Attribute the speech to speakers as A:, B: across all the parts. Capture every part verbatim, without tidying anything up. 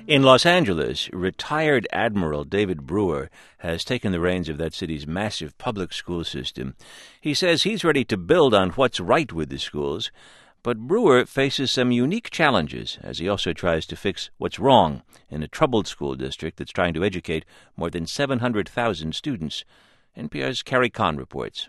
A: In Los Angeles, retired Admiral David Brewer has taken the reins of that city's massive public school system. He says he's ready to build on what's right with the schools, but Brewer faces some unique challenges as he also tries to fix what's wrong in a troubled school district that's trying to educate more than seven hundred thousand students. N P R's Carrie Kahn reports.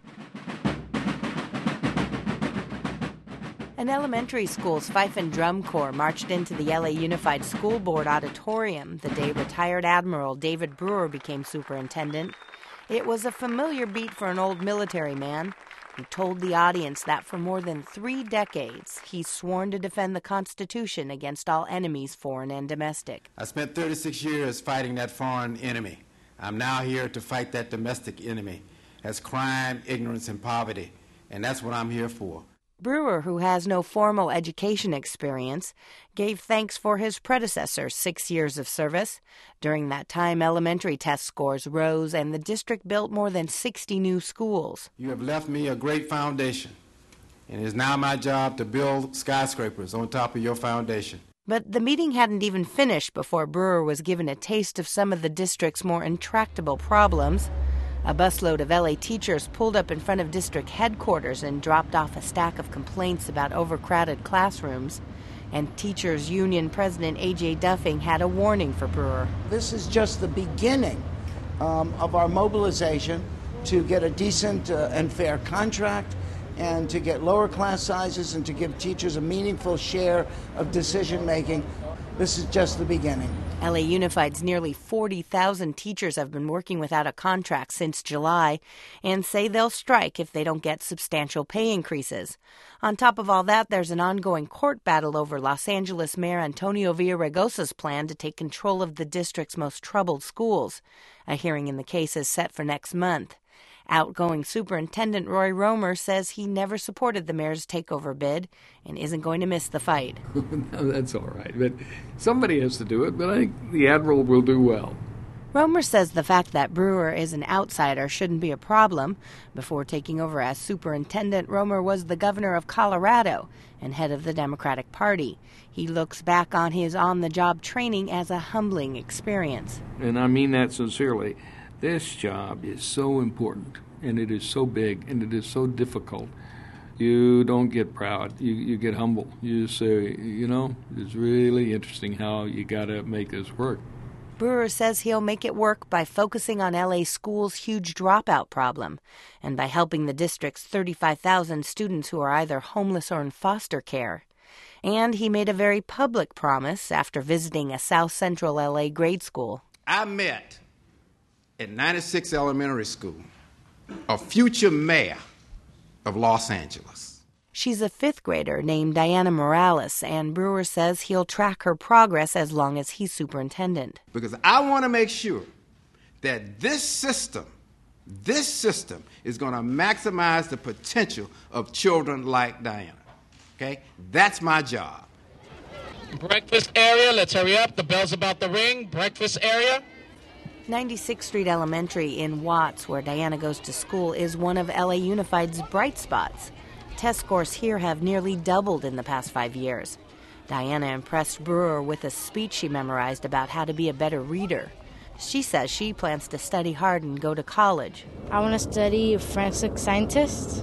B: An elementary school's fife and drum corps marched into the L A Unified School Board auditorium the day retired Admiral David Brewer became superintendent. It was a familiar beat for an old military man who told the audience that for more than three decades he's sworn to defend the Constitution against all enemies, foreign and domestic.
C: I spent thirty-six years fighting that foreign enemy. I'm now here to fight that domestic enemy. That's crime, ignorance, and poverty, and that's what I'm here for.
B: Brewer, who has no formal education experience, gave thanks for his predecessor's six years of service. During that time, elementary test scores rose and the district built more than sixty new schools.
C: You have left me a great foundation, and it is now my job to build skyscrapers on top of your foundation.
B: But the meeting hadn't even finished before Brewer was given a taste of some of the district's more intractable problems. A busload of L A teachers pulled up in front of district headquarters and dropped off a stack of complaints about overcrowded classrooms. And Teachers Union President A J Duffing had a warning for Brewer.
D: This is just the beginning um, of our mobilization to get a decent uh, and fair contract and to get lower class sizes and to give teachers a meaningful share of decision making. This is just the beginning.
B: L A Unified's nearly forty thousand teachers have been working without a contract since July and say they'll strike if they don't get substantial pay increases. On top of all that, there's an ongoing court battle over Los Angeles Mayor Antonio Villaraigosa's plan to take control of the district's most troubled schools. A hearing in the case is set for next month. Outgoing Superintendent Roy Romer says he never supported the mayor's takeover bid and isn't going to miss the fight.
E: No, that's all right, but somebody has to do it, but I think the Admiral will do well.
B: Romer says the fact that Brewer is an outsider shouldn't be a problem. Before taking over as superintendent, Romer was the governor of Colorado and head of the Democratic Party. He looks back on his on-the-job training as a humbling experience.
E: And I mean that sincerely. This job is so important, and it is so big, and it is so difficult. You don't get proud. You, you get humble. You say, you know, it's really interesting how you got to make this work.
B: Brewer says he'll make it work by focusing on L A schools' huge dropout problem and by helping the district's thirty-five thousand students who are either homeless or in foster care. And he made a very public promise after visiting a South Central L A grade school.
C: I met at ninety-six Elementary School a future mayor of Los Angeles.
B: She's a fifth grader named Diana Morales, and Brewer says he'll track her progress as long as he's superintendent.
C: Because I want to make sure that this system, this system is going to maximize the potential of children like Diana. Okay? That's my job.
F: Breakfast area, let's hurry up. The bell's about to ring. Breakfast area.
B: ninety-sixth Street Elementary in Watts, where Diana goes to school, is one of L A Unified's bright spots. Test scores here have nearly doubled in the past five years. Diana impressed Brewer with a speech she memorized about how to be a better reader. She says she plans to study hard and go to college.
G: I want to study forensic scientist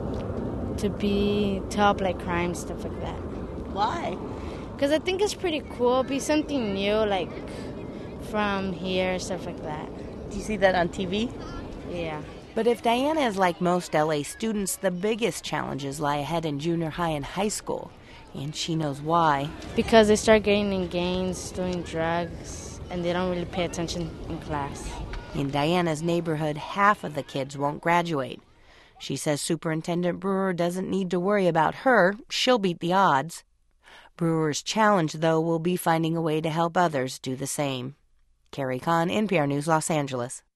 G: to be to help like crime, stuff like that.
B: Why?
G: Because I think it's pretty cool. Be something new, like from here, stuff like that.
B: Do you see that on T V?
G: Yeah.
B: But if Diana is like most L A students, the biggest challenges lie ahead in junior high and high school. And she knows why.
G: Because they start getting in gangs, doing drugs, and they don't really pay attention in class.
B: In Diana's neighborhood, half of the kids won't graduate. She says Superintendent Brewer doesn't need to worry about her. She'll beat the odds. Brewer's challenge, though, will be finding a way to help others do the same. Carrie Kahn, N P R News, Los Angeles.